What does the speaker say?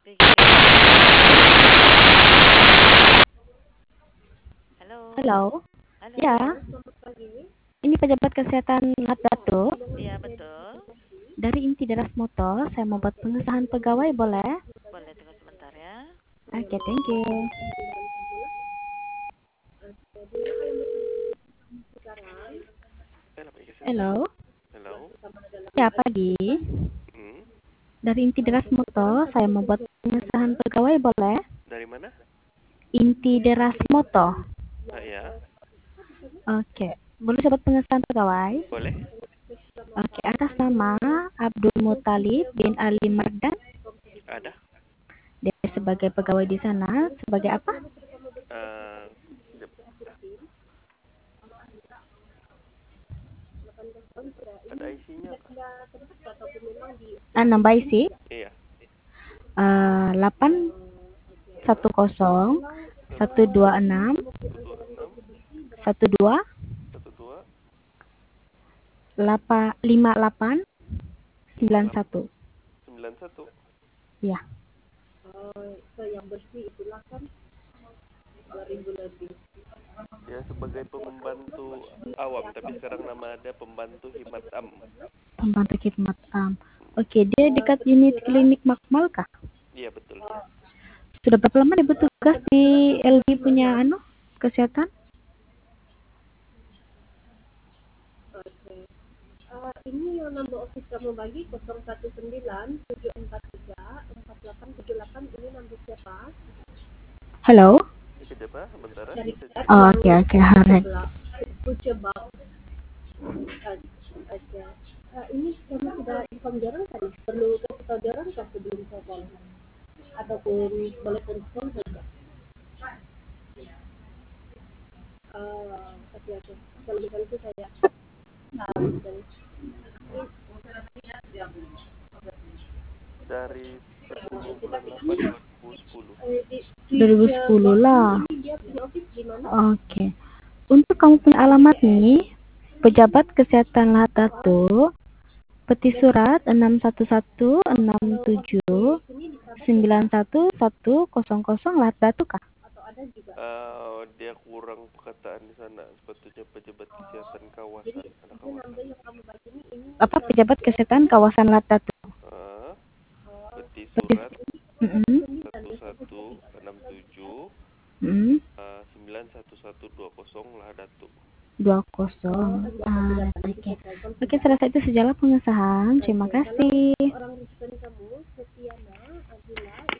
Begini. Halo. Halo, Halo. ya, ini pejabat kesehatan Latbatu. Iya, betul. Dari Inti Deras Motor, saya mau buat pengesahan pegawai, boleh? Boleh tunggu sebentar ya. Oke, thank you. Halo, Halo. ya pagi. Hmm. Dari Inti Deras Motor, saya mau buat pengesahan pegawai, boleh? Dari mana? Inti Deras Motor. Ya. Oke, boleh saya buat pengesahan pegawai? Boleh. Oke, atas nama Abdul Muthalib bin Ali Mardan, Ada. dia sebagai pegawai di sana, sebagai apa? Eh, sekejap. Ada isinya kah? Nambah isi. Iya. 810 126 126 12 12 58 91. 91. Ya, Dia sebagai pembantu awam, tapi sekarang nama ada pembantu Himat Am. pembantu khidmat Oke, dia dekat unit klinik Makmal kah? Iya, betul. Sudah berapa lama dia bertugas di LD punya kesehatan? Halo? Sekejap ah, sebentar ah. Oh, oke, Harek. Dari 10 bulan 8 2010. 2010 lah. Oke. Untuk kamu punya alamat nih, pejabat kesehatan Latatu, peti surat 61167911100 Latatu kah? Dia kurang perkataan di sana. Sepatutnya pejabat kesehatan kawasan. Ada kawasan. Apa pejabat kesehatan kawasan Latatu? Ah, peti Peti. surat Mm-mm. 1167 Mm-mm. 91120 lah Datu. 20. Oke. Oke, selesai itu sejalan pengesahan. Terima kasih.